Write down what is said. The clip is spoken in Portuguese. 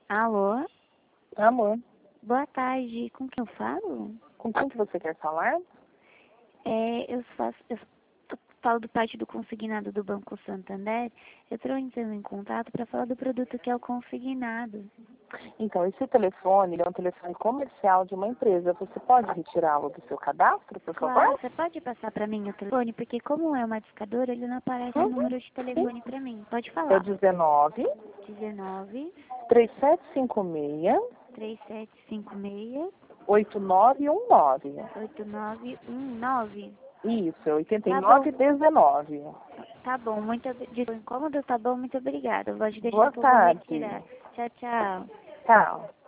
Alô? Amor, Boa tarde. Com quem eu falo? com quem que você quer falar? Eu falo do parte do consignado do Banco Santander. Eu estou entrando em contato para falar do produto que é o consignado. Então, esse telefone ele é um telefone comercial de uma empresa. Você pode retirá-lo do seu cadastro, por Claro, favor? você pode passar para mim o telefone? Porque como é uma discadora, ele não aparece o Uhum. número de telefone para mim. Pode É o falar. 19 19 3756 3756 8919. 8919. Isso, é Tá bom. 8919. Tá bom, desculpa o incômodo, tá bom, muito obrigada. Eu vou te deixar Boa que eu vou tarde. retirar. Tchau, tchau. Tchau.